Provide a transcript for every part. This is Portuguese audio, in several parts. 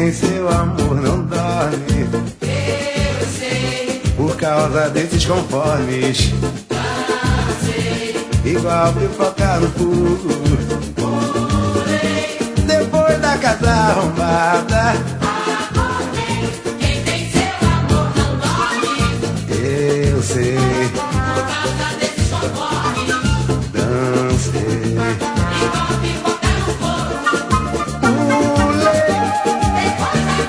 tem seu amor não dorme. Eu sei, Por causa desses conformes, dancei, igual pipoca no fogo. pulei, Depois da casa arrombada, acordei. Quem tem seu amor não dorme. eu sei, Por causa desses conformes, dancei, igual pipoca no fogo. pulei, Depois da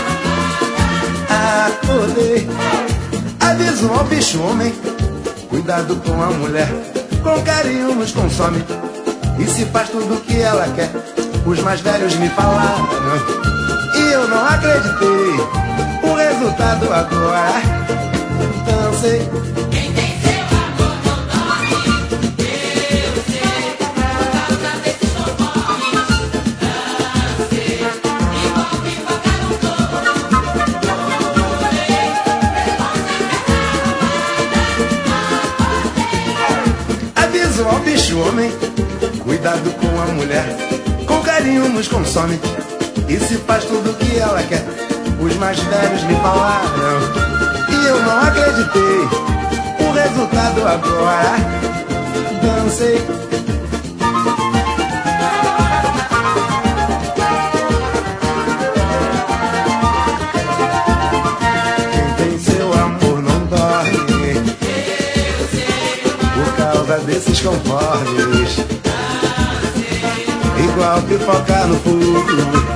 casa acordei. Aviso ao bicho homem, cuidado com a mulher, com carinho nos consome e se faz tudo o que ela quer. Os mais velhos me falaram e eu não acreditei. O resultado agora, dancei, Quem tem seu amor não dorme. Eu sei, por causa desses conformes, dancei, igual pipoca no fogo. Pulei, depois da casa arrumada, acordei. aviso ao bicho homem, cuidado com a mulher, com carinho nos consome e se faz tudo o que ela quer. Os mais velhos me falaram e eu não acreditei. O resultado agora, dancei. Quem tem seu amor não dorme. Eu sei, Por causa desses conformes, igual pipoca no fogo.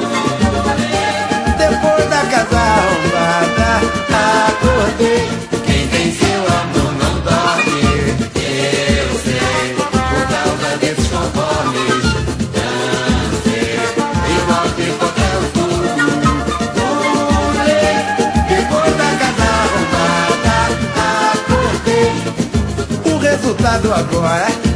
Depois da casa arrombada, acordei. Quem tem seu amor não dorme. Eu sei, por causa desses conformes, dancei, igual pipoca no fogo. Pulei. Depois da casa arrombada, acordei. O resultado agora